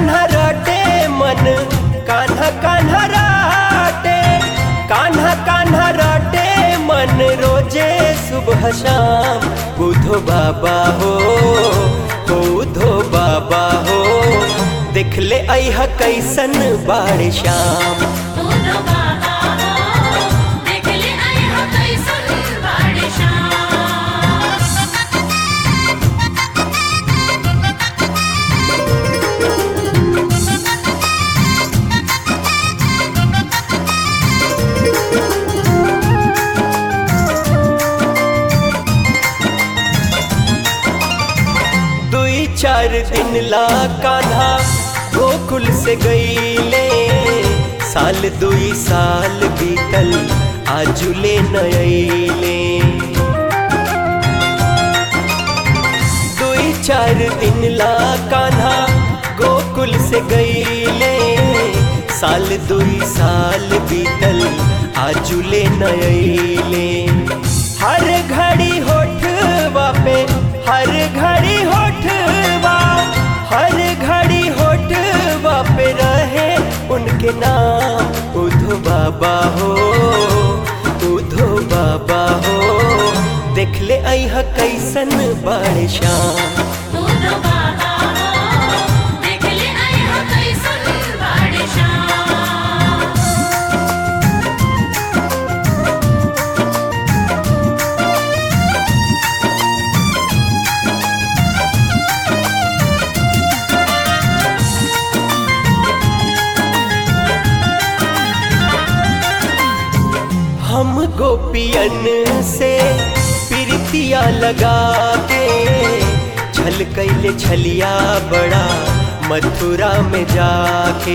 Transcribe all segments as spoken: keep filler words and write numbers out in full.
कान्हा रटे मन कान्हा कान्हा रटे कान्हा कान्हा रटे मन रोजे सुबह शाम। बुधो बाबा हो बुधो बाबा हो देख ले अइहा कैसन बाड़ श्याम। चार दिन ला कान्हा गोकुल से गईले, साल दुई साल बीतल आजुले नयले। दुई चार दिन ला कान्हा गोकुल से गईले, साल दुई साल बीतल आजुले नयले। हर घड़ी होठवा पे हर घड़ी होठवा हर घड़ी होठवा पे रहे उनके नाम। बुधो बाबा हो बुधो बाबा हो देख ले अइहा कैसन बाड़ श्याम। हम गोपियन से प्रीतिया लगा के छल कैले छलिया बड़ा मथुरा में जाके।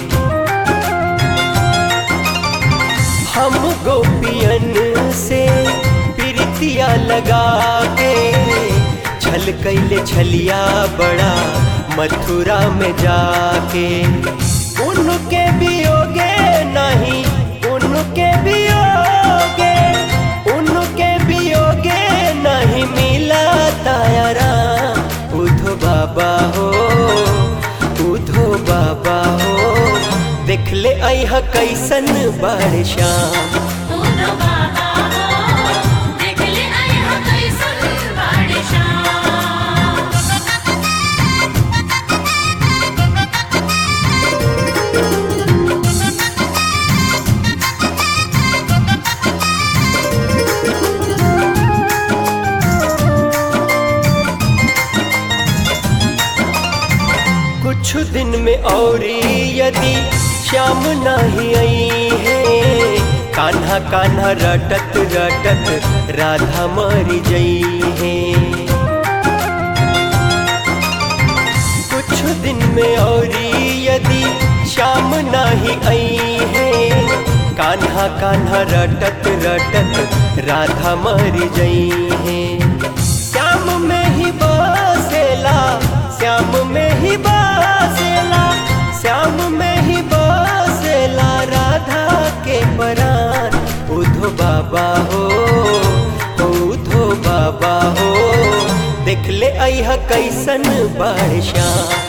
हम गोपियन से प्रीतिया लगा के छल कैले छलिया बड़ा मथुरा में जाके। उनके वियोगे नहीं उनके वियोगे उनके वियोगे नहीं मिला तायारा। बुधो बाबा हो बुधो बाबा हो देख ले अइहा कैसन बाड़ श्याम। कुछ दिन में और यदि श्याम नहीं आई है, कान्हा कान्हा रटत रटत राधा मर जई है। कुछ दिन में और यदि श्याम नहीं आई है, कान्हा कान्हा रटत रटत राधा मर जई है। श्याम में ही बसेला श्याम में ही बसेला श्याम में ही बसेला राधा के परान। बुधो बाबा हो बुधो बाबा हो देख ले अइहा कैसन बाड़ श्याम।